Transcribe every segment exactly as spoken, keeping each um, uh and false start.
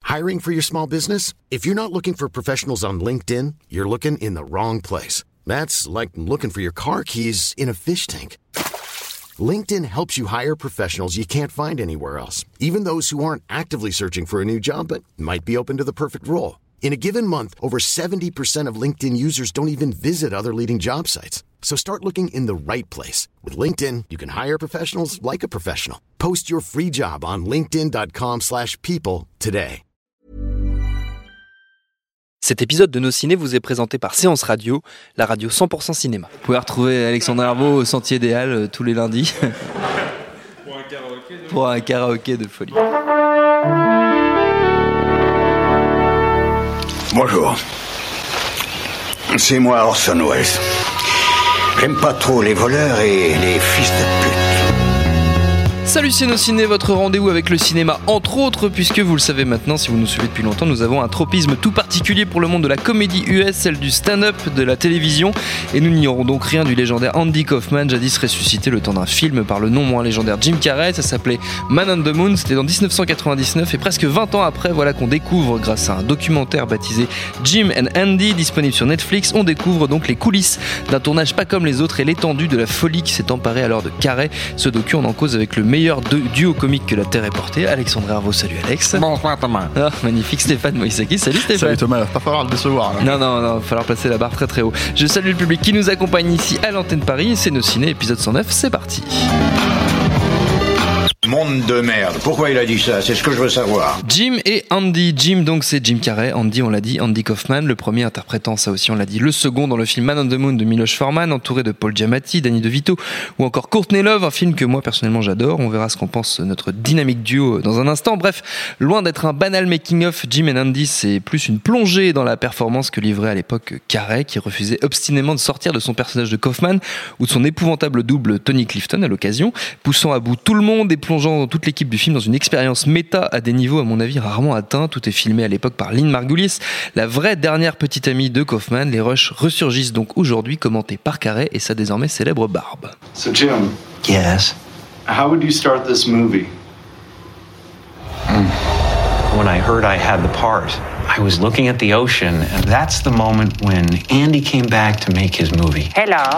Hiring for your small business? If you're not looking for professionals on LinkedIn, you're looking in the wrong place. That's like looking for your car keys in a fish tank. LinkedIn helps you hire professionals you can't find anywhere else, even those who aren't actively searching for a new job but might be open to the perfect role. In a given month, over seventy percent of LinkedIn users don't even visit other leading job sites. So start looking in the right place. With LinkedIn, you can hire professionals like a professional. Post your free job on linkedin.com slash people today. Cet épisode de Nos Ciné vous est présenté par Séance Radio, la radio cent pour cent cinéma. Vous pouvez retrouver Alexandre Herbeau au Sentier des Halles euh, tous les lundis. Pour un karaoké de... Pour un karaoké de folie. Bonjour. C'est moi Orson Welles. J'aime pas trop les voleurs et les fils de pute. Salut c'est Nos Ciné, votre rendez-vous avec le cinéma entre autres, puisque vous le savez maintenant, si vous nous suivez depuis longtemps, nous avons un tropisme tout particulier pour le monde de la comédie U S, celle du stand-up, de la télévision, et nous n'ignorons donc rien du légendaire Andy Kaufman, jadis ressuscité le temps d'un film par le non moins légendaire Jim Carrey. Ça s'appelait Man on the Moon, c'était en dix-neuf cent quatre-vingt-dix-neuf, et presque vingt ans après, voilà qu'on découvre, grâce à un documentaire baptisé Jim and Andy, disponible sur Netflix, on découvre donc les coulisses d'un tournage pas comme les autres et l'étendue de la folie qui s'est emparée alors de Carrey. Ce docu on en cause avec le meilleur meilleur duo comique que la Terre ait porté, Alexandre Herbeau. Salut Alex. Bonsoir Thomas. Ah, magnifique. Stéphane Moïsaki. Salut Stéphane. Salut Thomas, il va pas falloir le décevoir. Là. Non, non, non, il va falloir placer la barre très très haut. Je salue le public qui nous accompagne ici à l'antenne Paris. C'est Nos Ciné, épisode cent neuf, c'est parti. Monde de merde. Pourquoi il a dit ça? C'est ce que je veux savoir. Jim et Andy. Jim, donc, c'est Jim Carrey. Andy, on l'a dit, Andy Kaufman, le premier interprétant, ça aussi, on l'a dit, le second dans le film Man on the Moon de Milos Forman, entouré de Paul Giamatti, Danny DeVito ou encore Courtney Love, un film que moi, personnellement, j'adore. On verra ce qu'en pense notre dynamique duo dans un instant. Bref, loin d'être un banal making-of, Jim and Andy, c'est plus une plongée dans la performance que livrait à l'époque Carrey, qui refusait obstinément de sortir de son personnage de Kaufman ou de son épouvantable double Tony Clifton à l'occasion, poussant à bout tout le monde et plongeant toute l'équipe du film dans une expérience méta à des niveaux à mon avis rarement atteints. Tout est filmé à l'époque par Lynn Margulies, la vraie dernière petite amie de Kaufman. Les rushs ressurgissent donc aujourd'hui, commentés par Carrey et sa désormais célèbre barbe. So Jim, Yes. how would you start this movie? When I heard I had the part, I was looking at the ocean, and that's the moment when Andy came back to make his movie. Hello.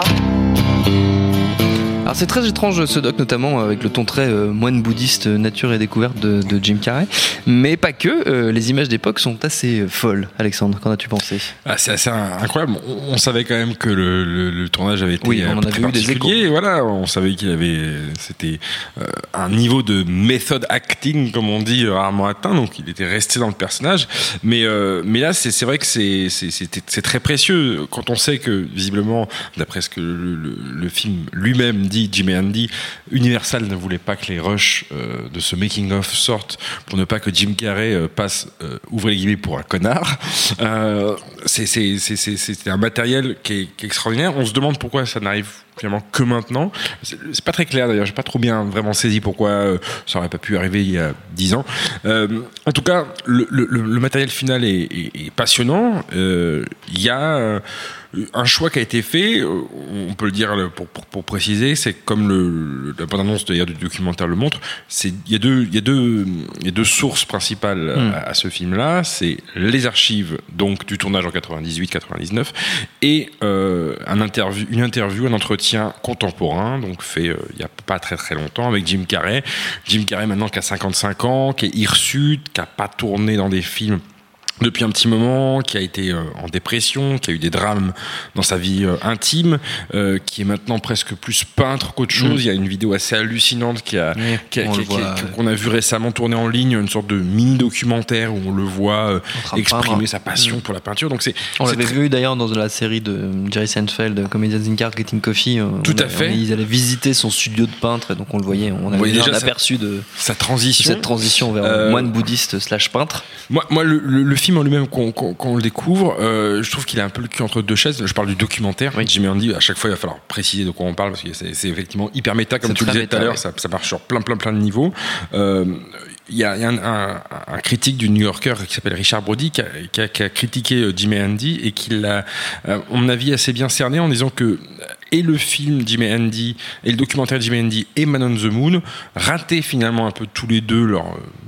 Alors c'est très étrange ce doc, notamment avec le ton très euh, moine bouddhiste nature et découverte de, de Jim Carrey, mais pas que, euh, les images d'époque sont assez folles. Alexandre, qu'en as-tu pensé? Ah, c'est assez incroyable. On, on savait quand même que le, le, le tournage avait été oui, on en très avait eu des échos. Voilà, on savait qu'il avait, c'était euh, un niveau de method acting, comme on dit, rarement atteint. Donc il était resté dans le personnage. Mais euh, mais là, c'est, c'est vrai que c'est, c'est, c'est, c'est très précieux quand on sait que visiblement, d'après ce que le, le, le film lui-même dit, Jim et Andy, Universal ne voulait pas que les rushs euh, de ce making-of sortent pour ne pas que Jim Carrey euh, passe, euh, ouvrez les guillemets, pour un connard. Euh, c'est, c'est, c'est, c'est, c'est un matériel qui est, qui est extraordinaire. On se demande pourquoi ça n'arrive finalement que maintenant. C'est, c'est pas très clair d'ailleurs, j'ai pas trop bien vraiment saisi pourquoi euh, ça aurait pas pu arriver il y a dix ans. Euh, en tout cas, le, le, le matériel final est, est, est passionnant. Il euh, y a euh, un choix qui a été fait, on peut le dire pour, pour, pour préciser, c'est comme le, la bande-annonce d'ailleurs du documentaire le montre, c'est, il y a deux, il y a deux, il y a deux sources principales mmh. à, à ce film-là, c'est les archives donc du tournage en quatre-vingt-dix-huit quatre-vingt-dix-neuf et euh, un interview, une interview, un entretien contemporain, donc fait euh, il y a pas très très longtemps avec Jim Carrey. Jim Carrey maintenant qui a cinquante-cinq ans, qui est hirsute, qui a pas tourné dans des films depuis un petit moment, qui a été euh, en dépression, qui a eu des drames dans sa vie euh, intime, euh, qui est maintenant presque plus peintre qu'autre chose. Mmh. Il y a une vidéo assez hallucinante qui a, oui, qui a, qui a, qui a, qui a, qu'on a vu récemment tourner en ligne, une sorte de mini-documentaire où on le voit euh, exprimer sa passion mmh. pour la peinture. Donc c'est, on c'est l'avait très... vu d'ailleurs dans la série de Jerry Seinfeld, Comedians in Cars Getting Coffee. Tout on à a, fait. On, ils allaient visiter son studio de peintre, et donc on le voyait, on avait déjà un aperçu de sa transition, cette transition vers euh, moine bouddhiste slash peintre. Moi, moi le, le, le film en lui-même qu'on, qu'on Quand on le découvre, euh, je trouve qu'il a un peu le cul entre deux chaises. Je parle du documentaire. Oui. Jim et Andy, à chaque fois, il va falloir préciser de quoi on parle parce que c'est, c'est effectivement hyper méta, comme c'est tu le disais méta, tout à l'heure. Oui. Ça, ça marche sur plein, plein, plein de niveaux. Euh, Il y a, y a un, un, un critique du New Yorker qui s'appelle Richard Brody qui a, qui a, qui a critiqué Jim et Andy et qui l'a, à mon avis, assez bien cerné en disant que et le film Jim et Andy et le documentaire Jim et Andy et Man on the Moon rataient finalement un peu tous les deux leur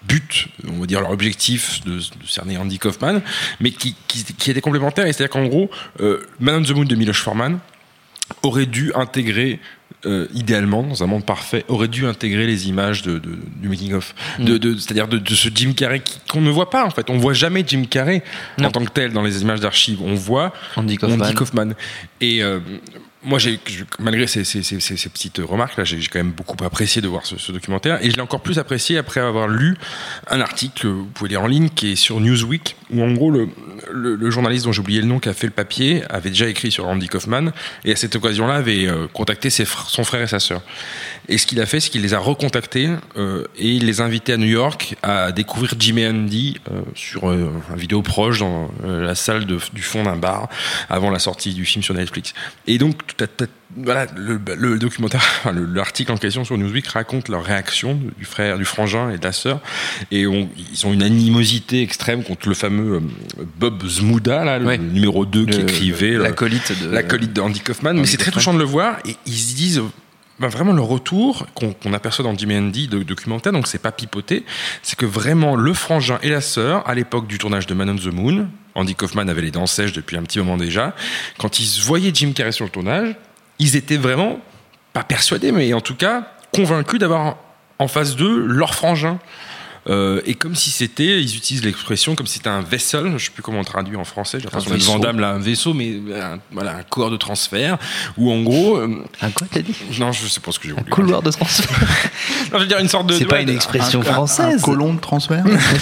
but, on va dire leur objectif de, de cerner Andy Kaufman, mais qui, qui, qui était complémentaire. Et c'est-à-dire qu'en gros, euh, Man on the Moon de Miloš Forman aurait dû intégrer, euh, idéalement, dans un monde parfait, aurait dû intégrer les images de, de, du making-of. Mm. De, de, c'est-à-dire de, de ce Jim Carrey qui, qu'on ne voit pas, en fait. On voit jamais Jim Carrey non. en tant que tel dans les images d'archives. On voit Andy Kaufman. Andy Kaufman. Et euh, moi, j'ai, malgré ces, ces, ces, ces petites remarques, là, j'ai, j'ai quand même beaucoup apprécié de voir ce, ce documentaire. Et je l'ai encore plus apprécié après avoir lu un article que vous pouvez lire en ligne, qui est sur Newsweek, où en gros, le, le, le journaliste dont j'ai oublié le nom, qui a fait le papier, avait déjà écrit sur Andy Kaufman, et à cette occasion-là, avait euh, contacté ses fr- son frère et sa sœur. Et ce qu'il a fait, c'est qu'il les a recontactés euh, et il les a invités à New York à découvrir Jim et Andy euh, sur euh, une vidéo proche dans euh, la salle de, du fond d'un bar avant la sortie du film sur Netflix. Et donc, t'as, t'as, voilà, le, le documentaire, enfin, le, l'article en question sur Newsweek raconte leur réaction du frère, du frangin et de la sœur. Et on, ils ont une animosité extrême contre le fameux euh, Bob Zmuda, là, le ouais. numéro deux qui le, écrivait le, l'acolyte de, l'acolyte de Andy Kaufman. Andy Mais c'est Kaufman. Très touchant de le voir. Et ils se disent. Ben vraiment le retour qu'on, qu'on aperçoit dans Jim et Andy de documentaire, donc c'est pas pipoté, c'est que vraiment le frangin et la sœur, à l'époque du tournage de Man on the Moon, Andy Kaufman avait les dents sèches depuis un petit moment déjà, quand ils voyaient Jim Carrey sur le tournage, ils étaient vraiment, pas persuadés, mais en tout cas convaincus d'avoir en face d'eux leur frangin. Euh, et comme si c'était, ils utilisent l'expression comme si c'était un vessel, je sais plus comment on traduit en français, j'ai l'impression de Van Damme là, un vaisseau, mais un, voilà, un corps de transfert, où en gros. Euh, un quoi t'as dit? Non, je sais pas ce que j'ai voulu. Un couloir de transfert. Non, je veux dire une sorte de. C'est de, pas ouais, une expression un, française. Un colon de transfert.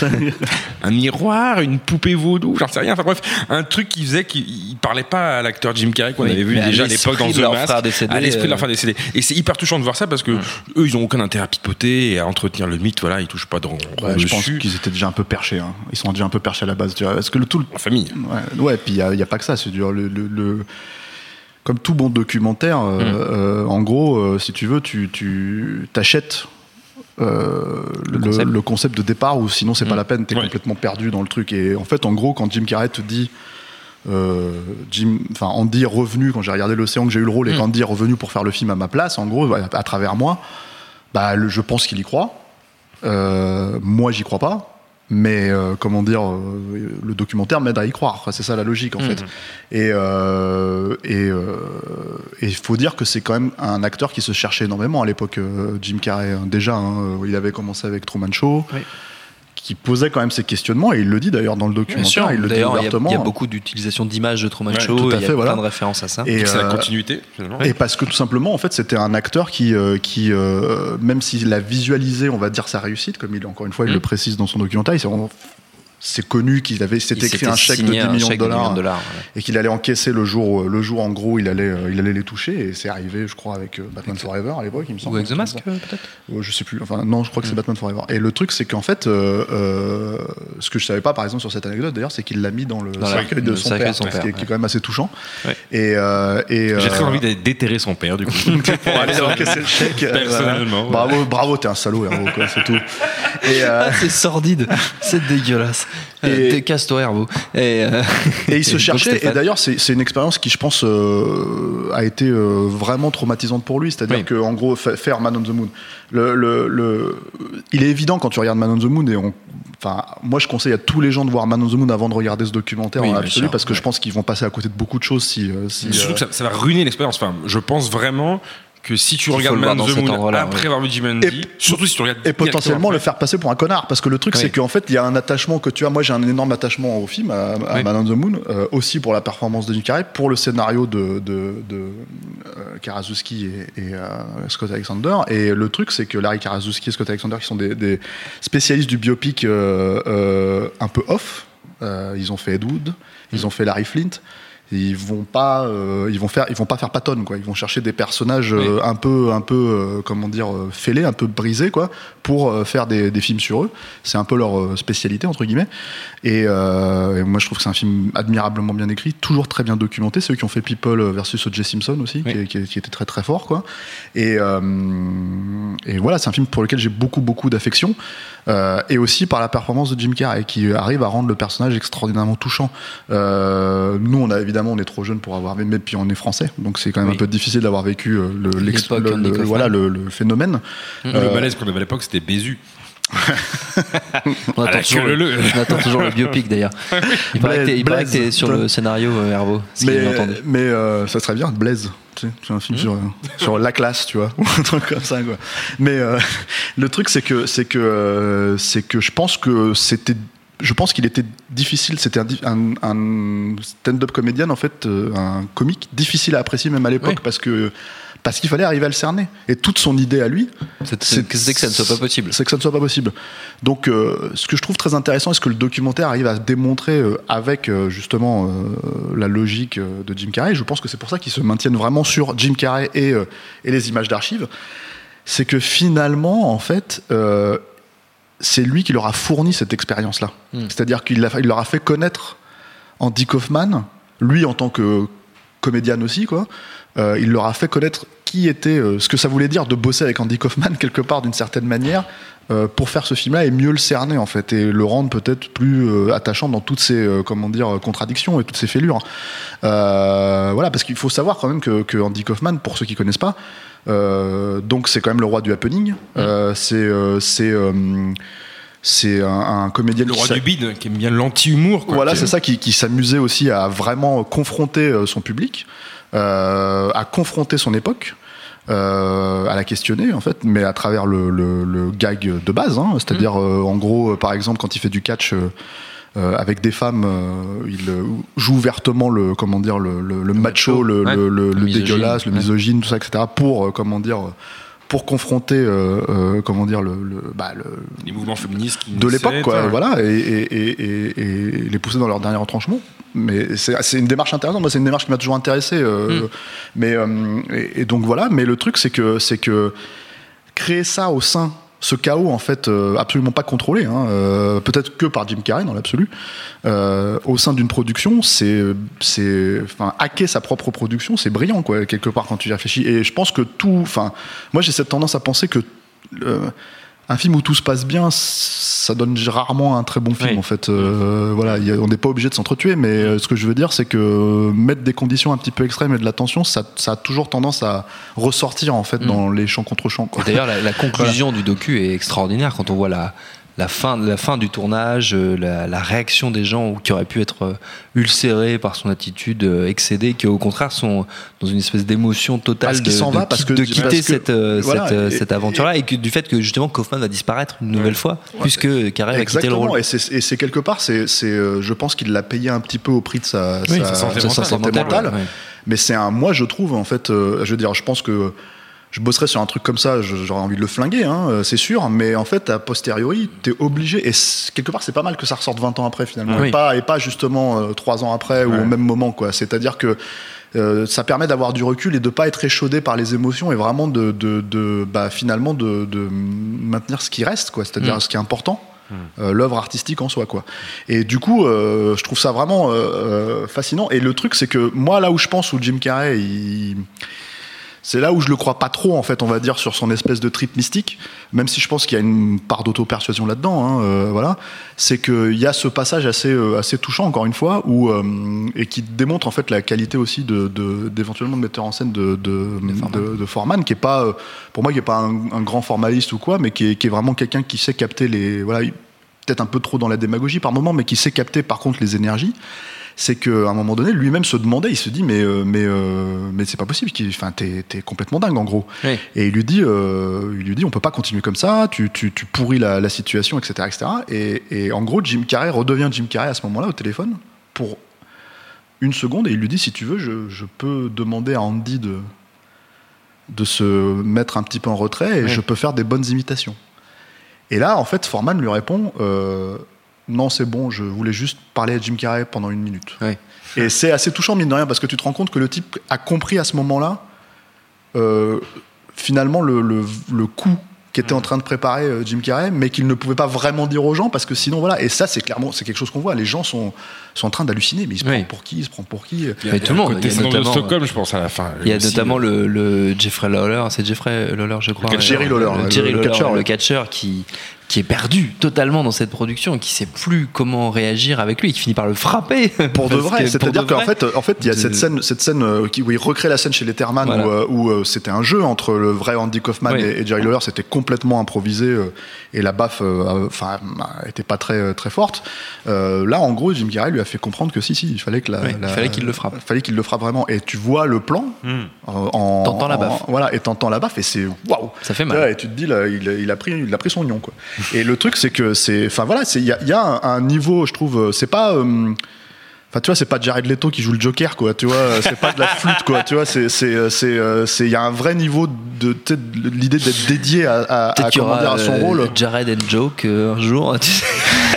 Un miroir, une poupée vaudou, j'en sais rien. Enfin bref, un truc qui faisait qu'il parlait pas à l'acteur Jim Carrey qu'on oui, avait vu déjà à l'époque dans The Mask, à l'esprit de leur frère décédé. Et c'est hyper touchant de voir ça parce que hum. eux, ils ont aucun intérêt à pipoter et à entretenir le mythe. Voilà, ils touchent pas de. Ouais, je pense qu'ils étaient déjà un peu perchés. Hein. Ils sont déjà un peu perchés à la base. Parce que le tout. En famille. Ouais, ouais puis il n'y a, a pas que ça. C'est dur. Le, le, le... Comme tout bon documentaire, mmh. euh, en gros, euh, si tu veux, tu, tu t'achètes euh, le, le, concept. le concept de départ, ou sinon c'est mmh. pas la peine. T'es ouais. complètement perdu dans le truc. Et en fait, en gros, quand Jim Carrey te dit. Euh, Jim, enfin Andy est revenu quand j'ai regardé l'Océan, que j'ai eu le rôle, et mmh. qu'Andy est revenu pour faire le film à ma place, en gros, à, à travers moi, bah, le, je pense qu'il y croit. Euh, moi j'y crois pas, mais euh, comment dire, euh, le documentaire m'aide à y croire. Enfin, c'est ça la logique en mmh. fait. Et euh, et il euh, faut dire que c'est quand même un acteur qui se cherchait énormément à l'époque, euh, Jim Carrey. Hein, déjà, hein, il avait commencé avec Truman Show. Oui. Qui posait quand même ces questionnements, et il le dit d'ailleurs dans le documentaire, il le dit ouvertement. Il y a beaucoup d'utilisation d'images de Truman ouais, Show, il y a fait, voilà. plein de références à ça. Et, et c'est euh, la continuité, finalement. Et parce que tout simplement, en fait, c'était un acteur qui, euh, qui euh, même s'il a visualisé, on va dire, sa réussite, comme il, encore une fois, il mmh. le précise dans son documentaire, c'est vraiment... C'est connu qu'il avait, s'était écrit un chèque de dix millions de dollars, de dollars ouais. et qu'il allait encaisser le jour, le jour en gros, il allait, il allait les toucher, et c'est arrivé, je crois, avec Batman Forever à l'époque, il me semble. Ou avec The Mask, peut-être. Je sais plus. Enfin, non, je crois que c'est mmh. Batman Forever. Et le truc, c'est qu'en fait, euh, euh, ce que je savais pas, par exemple, sur cette anecdote, d'ailleurs, c'est qu'il l'a mis dans le dans cercueil de son père, son père, qui, est, ouais. qui est quand même assez touchant. Ouais. Et, euh, et j'ai très euh, envie d'aller déterrer son père, du coup, pour aller encaisser le chèque. Personnellement. Bravo, bravo, t'es un salaud, héros, quoi, c'est tout. Et c'est sordide, c'est dégueulasse. Casse-toi, Herbo. Et, euh, et il se cherchait. Et d'ailleurs, c'est, c'est une expérience qui, je pense, euh, a été euh, vraiment traumatisante pour lui. C'est-à-dire oui. qu'en gros, fa- faire Man on the Moon. Le, le, le, il est évident quand tu regardes Man on the Moon, et on, enfin, moi, je conseille à tous les gens de voir Man on the Moon avant de regarder ce documentaire oui, en absolu, parce que ouais. je pense qu'ils vont passer à côté de beaucoup de choses. Si, si, surtout euh... que ça, ça va ruiner l'expérience. Enfin, je pense vraiment. Que si tu regardes Man on the Moon après avoir vu Jim and Andy, surtout si tu regardes et potentiellement le faire passer pour un connard, parce que le truc oui. c'est qu'en fait il y a un attachement que tu as. Moi j'ai un énorme attachement au film, à, à oui. Man on the Moon, euh, aussi pour la performance de Jim Carrey, pour le scénario de, de, de euh, Karaszewski et, et euh, Scott Alexander. Et le truc c'est que Larry Karaszewski et Scott Alexander, qui sont des, des spécialistes du biopic euh, euh, un peu off, euh, ils ont fait Ed Wood, ils mmh. ont fait Larry Flint. Ils vont pas, euh, ils vont faire, ils vont pas faire Patton, quoi. Ils vont chercher des personnages euh, oui. un peu, un peu, euh, comment dire, euh, fêlés, un peu brisés, quoi, pour euh, faire des, des films sur eux. C'est un peu leur euh, spécialité, entre guillemets. Et, euh, et moi, je trouve que c'est un film admirablement bien écrit, toujours très bien documenté. C'est eux qui ont fait People versus O J Simpson aussi, oui. qui, qui, qui était très très fort, quoi. Et, euh, et voilà, c'est un film pour lequel j'ai beaucoup beaucoup d'affection. Euh, et aussi par la performance de Jim Carrey, qui arrive à rendre le personnage extraordinairement touchant. Euh, nous, on a évidemment, on est trop jeunes pour avoir, mais puis on est français, donc c'est quand même oui. un peu difficile d'avoir vécu le, le, le, le, voilà, le, le phénomène. Mmh. Euh, le malaise qu'on avait à l'époque, c'était Bézu. on, attend toujours le, le. on attend toujours le biopic d'ailleurs. Il paraît que t'es, il paraît que t'es sur le scénario, Hervo. Mais, mais euh, ça serait bien, Blaise. Tu sais, c'est un film mmh. sur, sur la classe, tu vois, ou un truc comme ça, quoi. Mais euh, le truc, c'est que, c'est que, euh, c'est que je pense que c'était. Je pense qu'il était difficile, c'était un, un, un stand-up comédien, en fait, euh, un comique difficile à apprécier même à l'époque, oui. parce que parce qu'il fallait arriver à le cerner. Et toute son idée à lui, c'est, c'est, c'est, c'est que ça ne soit pas possible. C'est que ça ne soit pas possible. Donc, euh, ce que je trouve très intéressant, est ce que le documentaire arrive à démontrer euh, avec euh, justement euh, la logique euh, de Jim Carrey, je pense que c'est pour ça qu'ils se maintiennent vraiment sur Jim Carrey et, euh, et les images d'archives, c'est que finalement, en fait, euh, c'est lui qui leur a fourni cette expérience-là. Mmh. C'est-à-dire qu'il a, il leur a fait connaître Andy Kaufman, lui en tant que comédienne aussi, quoi. Euh, il leur a fait connaître qui était, euh, ce que ça voulait dire de bosser avec Andy Kaufman quelque part d'une certaine manière euh, pour faire ce film-là et mieux le cerner en fait et le rendre peut-être plus euh, attachant dans toutes ses euh, comment dire contradictions et toutes ses fêlures. Euh, voilà, parce qu'il faut savoir quand même que, que Andy Kaufman, pour ceux qui connaissent pas, euh, donc c'est quand même le roi du happening. Mmh. Euh, c'est euh, c'est euh, c'est un, un comédien le roi du bide qui aime bien l'anti-humour, quoi. Voilà, c'est ça qui, qui s'amusait aussi à vraiment confronter son public. Euh, à confronter son époque, euh, à la questionner en fait, mais à travers le, le, le gag de base, hein, c'est-à-dire mmh. euh, en gros, euh, par exemple, quand il fait du catch euh, euh, avec des femmes, euh, il euh, joue ouvertement le comment dire le, le, le macho, le, ouais. le, le, le, le dégueulasse, le misogyne, tout ça, et cetera. Pour euh, comment dire. pour confronter euh, euh, comment dire le, le, bah, le les mouvements féministes qui de l'époque quoi, ouais. voilà et, et, et, et, et les pousser dans leur dernier retranchement. Mais c'est, c'est une démarche intéressante, moi c'est une démarche qui m'a toujours intéressé euh, mm. mais euh, et, et donc voilà, mais le truc c'est que c'est que créer ça au sein ce chaos en fait euh, absolument pas contrôlé, hein, euh, peut-être que par Jim Carrey dans l'absolu, euh, au sein d'une production, c'est, c'est, enfin, hacker sa propre production, c'est brillant quoi quelque part quand tu y réfléchis. Et je pense que tout, enfin, moi j'ai cette tendance à penser que euh, un film où tout se passe bien, ça donne rarement un très bon film oui. en fait. Euh, voilà, y a, on n'est pas obligé de s'entretuer, mais euh, ce que je veux dire, c'est que mettre des conditions un petit peu extrêmes et de la tension, ça, ça a toujours tendance à ressortir en fait mmh. dans les champs contre champs. Quoi. Et d'ailleurs, la, la conclusion voilà. du docu est extraordinaire quand on voit la. La fin, la fin du tournage, la, la réaction des gens qui auraient pu être ulcérés par son attitude excédée, qui au contraire sont dans une espèce d'émotion totale de, s'en de, va parce de, que, de quitter parce que, cette, voilà, cette, et, cette aventure-là et, et que, du fait que justement Kaufman va disparaître une nouvelle ouais. fois ouais. puisque Carrey va quitter le rôle. Et c'est, et c'est quelque part, c'est, c'est, euh, je pense qu'il l'a payé un petit peu au prix de sa, oui, sa, sa santé sa, mentale, sa santé mentale. Ouais. Mais c'est un, moi je trouve en fait, euh, je veux dire, je pense que je bosserais sur un truc comme ça, j'aurais envie de le flinguer, hein, c'est sûr, mais en fait, a posteriori, t'es obligé, et quelque part, c'est pas mal que ça ressorte vingt ans après, finalement, oui. et, pas, et pas justement euh, trois ans après, ouais. ou au même moment, quoi. C'est-à-dire que euh, ça permet d'avoir du recul et de pas être échaudé par les émotions, et vraiment de, de, de bah, finalement, de, de maintenir ce qui reste, quoi, c'est-à-dire mmh. ce qui est important. Euh, l'œuvre artistique en soi quoi. Et du coup euh, je trouve ça vraiment euh, fascinant, et le truc c'est que moi là où je pense où Jim Carrey il... c'est là où je le crois pas trop en fait, on va dire, sur son espèce de trip mystique, même si je pense qu'il y a une part d'auto-persuasion là-dedans, hein, euh, voilà, c'est qu'il y a ce passage assez, euh, assez touchant encore une fois, où, euh, et qui démontre en fait la qualité aussi de, de, d'éventuellement de metteur en scène de, de, de, de Foreman, qui est pas, euh, pour moi qui est pas un, un grand formaliste ou quoi, mais qui est, qui est vraiment quelqu'un qui sait capter les, voilà, peut-être un peu trop dans la démagogie par moment, mais qui sait capter par contre les énergies. C'est qu'à un moment donné, lui-même se demandait, il se dit mais euh, mais euh, mais c'est pas possible, enfin t'es t'es complètement dingue en gros. Oui. Et il lui dit euh, il lui dit on peut pas continuer comme ça, tu tu tu pourris la, la situation, et cetera et cetera. Et, et en gros Jim Carrey redevient Jim Carrey à ce moment-là au téléphone pour une seconde, et il lui dit si tu veux je je peux demander à Andy de de se mettre un petit peu en retrait et oui. je peux faire des bonnes imitations. Et là en fait Foreman lui répond euh, non, c'est bon, je voulais juste parler à Jim Carrey pendant une minute. Oui. Et c'est assez touchant, mine de rien, parce que tu te rends compte que le type a compris à ce moment-là, euh, finalement, le, le, le coup qu'était en train de préparer euh, Jim Carrey, mais qu'il ne pouvait pas vraiment dire aux gens, parce que sinon, voilà. Et ça, c'est clairement, c'est quelque chose qu'on voit. Les gens sont, sont en train d'halluciner, mais il se prend oui. pour qui, il se prend pour qui. Il y a, il y a tout le monde. Il y a notamment, de Stockholm, je pense, à la fin. Il y a aussi, notamment le, le Jeffrey Lawler, c'est Jeffrey Lawler, je crois. Le Jerry Lawler, le, le, Jerry le, Lawler, le catcheur, le catcheur qui qui est perdu totalement dans cette production, qui sait plus comment réagir avec lui, et qui finit par le frapper. Pour de vrai, c'est-à-dire qu'en fait, en fait, il y a de... cette scène, cette scène qui, où il recrée la scène chez Letterman, voilà. où, euh, où euh, c'était un jeu entre le vrai Andy Kaufman oui. et, et Jerry Lawler, c'était complètement improvisé euh, et la baffe, enfin, euh, était pas très très forte. Euh, là, en gros, Jim Carrey lui a fait comprendre que si, si, il fallait que la, oui, la, il fallait qu'il le frappe. Il fallait qu'il le frappe vraiment. Et tu vois le plan, mmh. euh, en, t'entends la baffe. En, voilà, et t'entends la baffe, et c'est waouh. Ça fait mal. Là, et tu te dis, là, il, il a pris, il a pris son nion, quoi. Et le truc, c'est que c'est, enfin voilà, c'est, il y a, y a un, un niveau, je trouve, c'est pas. Euh, Enfin, tu vois, c'est pas Jared Leto qui joue le Joker, quoi. Tu vois, c'est pas de la flûte, quoi. Tu vois, c'est, c'est, c'est, c'est, il y a un vrai niveau de, de l'idée d'être dédié à, à, à, comment dire, à son euh, rôle. Jared and Joke euh, un jour. Tu sais.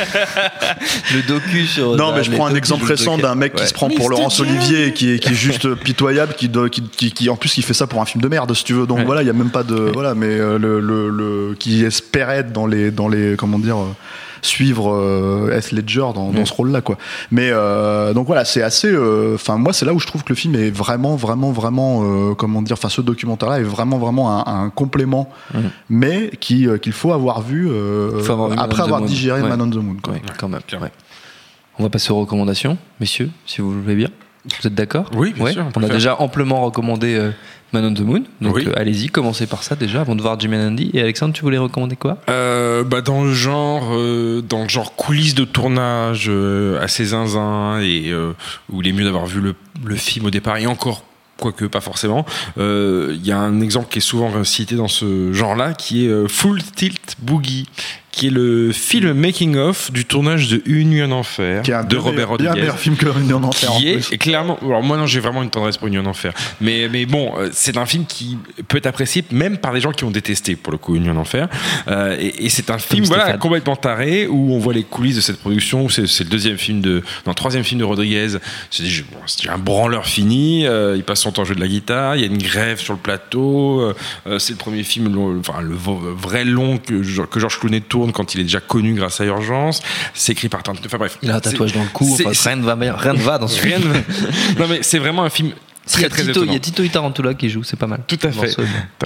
Le docu sur. Non, mais je prends un exemple récent d'un mec ouais. qui se prend pour Laurence Olivier, et qui est, qui est juste pitoyable, qui, qui, qui, qui, en plus, qui fait ça pour un film de merde, si tu veux. Donc ouais. voilà, il y a même pas de, ouais. voilà, mais euh, le, le, le, qui espérait être dans les, dans les, comment dire. Euh, suivre euh, Heath Ledger dans, dans mmh. ce rôle-là, quoi. Mais euh, donc voilà, c'est assez. Enfin, euh, moi, c'est là où je trouve que le film est vraiment, vraiment, vraiment, euh, comment dire. Enfin, ce documentaire-là est vraiment, vraiment un, un complément, mmh. mais qui euh, qu'il faut avoir vu euh, faut avoir vu après avoir digéré ouais. Man on the Moon. Quoi. Ouais, quand même. Ouais. On va passer aux recommandations, messieurs, si vous le voulez bien. Vous êtes d'accord ? Oui, bien ouais. sûr. On, on a faire. déjà amplement recommandé euh, Man on the Moon, donc oui. euh, allez-y, commencez par ça déjà avant de voir Jim and Andy. Et Alexandre, tu voulais recommander quoi ? euh, bah dans le genre, euh, dans le genre coulisses de tournage euh, assez zinzin et euh, où il est mieux d'avoir vu le, le film au départ et encore. Quoique pas forcément. Il euh, y a un exemple qui est souvent cité dans ce genre-là, qui est euh, Full Tilt Boogie, qui est le film making of du tournage de Une nuit en enfer qui est un de Robert Rodriguez. Bien meilleur film que Une nuit en enfer. Qui est et clairement. Alors moi non, j'ai vraiment une tendresse pour Une nuit en enfer. Mais mais bon, c'est un film qui peut être apprécié même par des gens qui ont détesté pour le coup Une nuit en enfer. Euh, et, et c'est un film voilà Stéphane. complètement taré où on voit les coulisses de cette production. C'est, c'est le deuxième film de, non, le troisième film de Rodriguez. C'est, bon, c'est un branleur fini. Euh, il passe son temps à jouer de la guitare. Il y a une grève sur le plateau. Euh, c'est le premier film, long, enfin le vrai long que, que Georges Clooney tourne quand il est déjà connu grâce à Urgence. C'est écrit par Tarantino. Enfin bref. Il a un tatouage dans le cou. Enfin, rien ne va, rien ne va dans ce film. Non mais c'est vraiment un film. Très, il, y a très Tito, il y a Tito et Tarantula qui joue, c'est pas mal. Tout à fait.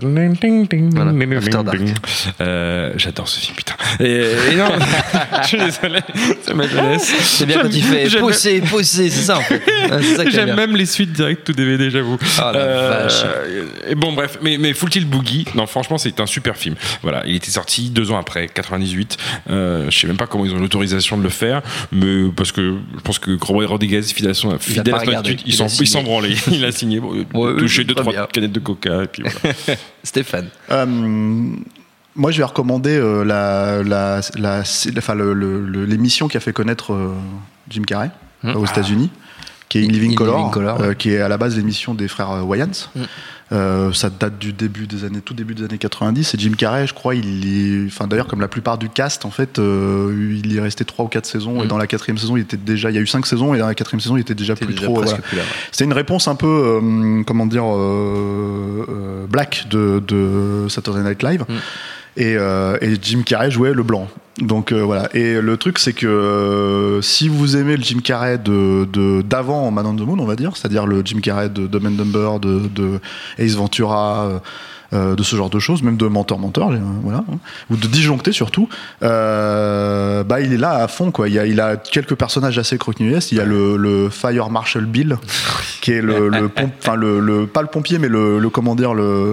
Voilà. After Dark. Euh, j'adore ce film, putain. Et, et non, je suis désolé, c'est ma jeunesse. C'est bien quand il fait pousser, pousser, c'est ça en fait. C'est ça j'aime même les suites directes tout D V D, j'avoue. Oh la euh, vache. Et bon, bref, mais, mais Full Tilt Boogie, non, franchement, c'est un super film. Voilà, il était sorti deux ans après, quatre-vingt-dix-huit. Euh, je sais même pas comment ils ont l'autorisation de le faire, mais parce que je pense que Robert Rodriguez, fidèle à son attitude, il s'en branlait. Il a signé, bon, ouais, touché deux trois canettes de coca et puis voilà. Stéphane. Euh, moi, je vais recommander euh, la, la, la, enfin, le, le, l'émission qui a fait connaître euh, Jim Carrey mmh. aux États-Unis, qui est In Living Color, Living Color euh, ouais. qui est à la base l'émission des frères Wayans. Mmh. Euh, ça date du début des années, tout début des années quatre-vingt-dix. Et Jim Carrey, je crois, il est, enfin d'ailleurs comme la plupart du cast, en fait, euh, il y est resté trois ou quatre saisons. Mmh. Et dans la quatrième saison, il était déjà, il y a eu cinq saisons, et dans la quatrième saison, il était déjà plus déjà trop. Voilà. Plus là, ouais. C'était une réponse un peu, euh, comment dire, euh, euh, black de, de Saturday Night Live. Mmh. Et, euh, et Jim Carrey jouait le blanc. Donc euh, voilà. Et le truc, c'est que euh, si vous aimez le Jim Carrey de, de, d'avant Man on the Moon, on va dire, c'est-à-dire le Jim Carrey de Dumb and Dumber, de, de Ace Ventura, euh, de ce genre de choses, même de Menteur Menteur, euh, voilà, hein, ou de Disjoncté surtout, euh, bah il est là à fond, quoi. Il, y a, il a quelques personnages assez croquignolesques. Il y a le, le Fire Marshal Bill, qui est le, le, pompe, enfin le, le, pas le pompier, mais le, le comment dire, le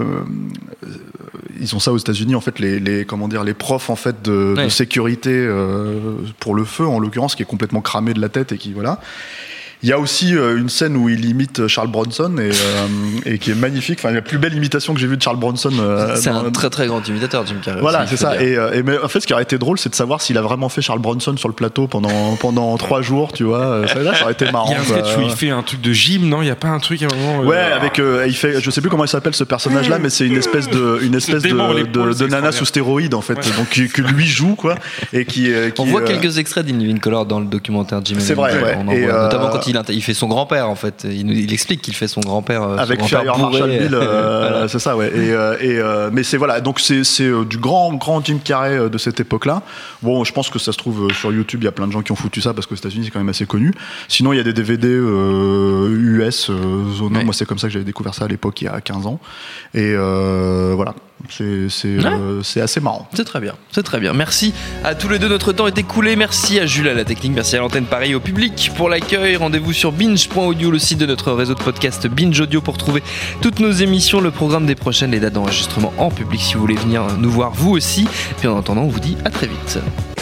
ils ont ça aux États-Unis, en fait, les, les comment dire, les profs en fait de, ouais. de sécurité euh, pour le feu, en l'occurrence, qui est complètement cramé de la tête et qui voilà. Il y a aussi euh, une scène où il imite Charles Bronson et, euh, et qui est magnifique. Enfin, la plus belle imitation que j'ai vue de Charles Bronson. Euh, c'est dans, un très très grand imitateur, Jim Carrey. Voilà, aussi, c'est ça. Et, et mais en fait, ce qui aurait été drôle, c'est de savoir s'il a vraiment fait Charles Bronson sur le plateau pendant pendant trois jours, tu vois. Ça, là, ça aurait été marrant. Il y a un sketch où il fait un truc de gym, non ? Il y a pas un truc à un moment. Ouais, euh, avec euh, il fait, je sais plus comment il s'appelle ce personnage-là, mais c'est une espèce de une espèce de, de, de, de nana sous stéroïdes en fait, ouais. donc que, que lui joue quoi, et qui. qui on voit euh... quelques extraits d'In Living Color dans le documentaire Jim. C'est vrai, ouais. On en voit, notamment quand il il fait son grand père en fait, il, il explique qu'il fait son grand-père avec son grand-père Fire Marshal Bill, euh, voilà. c'est ça, ouais. Et, euh, et euh, mais c'est voilà, donc c'est c'est euh, du grand grand Jim Carrey euh, de cette époque-là. Bon, je pense que ça se trouve euh, sur YouTube, il y a plein de gens qui ont foutu ça parce qu'aux États-Unis c'est quand même assez connu. Sinon, il y a des D V D euh, U S, euh, Zono. Ouais. Moi, c'est comme ça que j'avais découvert ça à l'époque, il y a quinze ans. Et euh, voilà. C'est, c'est, ouais. euh, c'est assez marrant. C'est très bien, c'est très bien. Merci à tous les deux, notre temps est écoulé. Merci à Jules à la technique, merci à l'antenne Paris, au public pour l'accueil. Rendez-vous sur binge point audio, le site de notre réseau de podcast Binge Audio, pour trouver toutes nos émissions, le programme des prochaines, les dates d'enregistrement en public si vous voulez venir nous voir vous aussi. Et puis en attendant, on vous dit à très vite.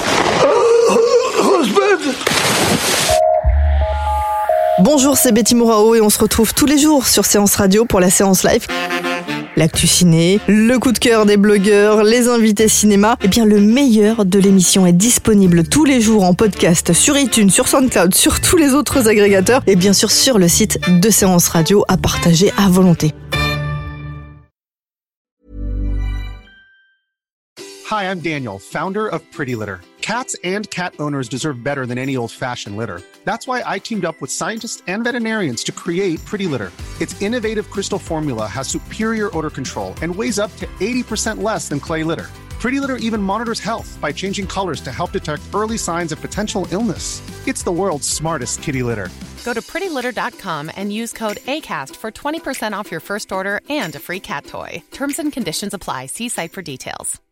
Bonjour, c'est Betty Mourao et on se retrouve tous les jours sur Séance Radio pour la séance live. L'actu ciné, le coup de cœur des blogueurs, les invités cinéma. Eh bien, le meilleur de l'émission est disponible tous les jours en podcast sur iTunes, sur SoundCloud, sur tous les autres agrégateurs et bien sûr sur le site de Séance Radio, à partager à volonté. Hi, I'm Daniel, founder of Pretty Litter. Cats and cat owners deserve better than any old-fashioned litter. That's why I teamed up with scientists and veterinarians to create Pretty Litter. Its innovative crystal formula has superior odor control and weighs up to eighty percent less than clay litter. Pretty Litter even monitors health by changing colors to help detect early signs of potential illness. It's the world's smartest kitty litter. Go to pretty litter dot com and use code ACAST for twenty percent off your first order and a free cat toy. Terms and conditions apply. See site for details.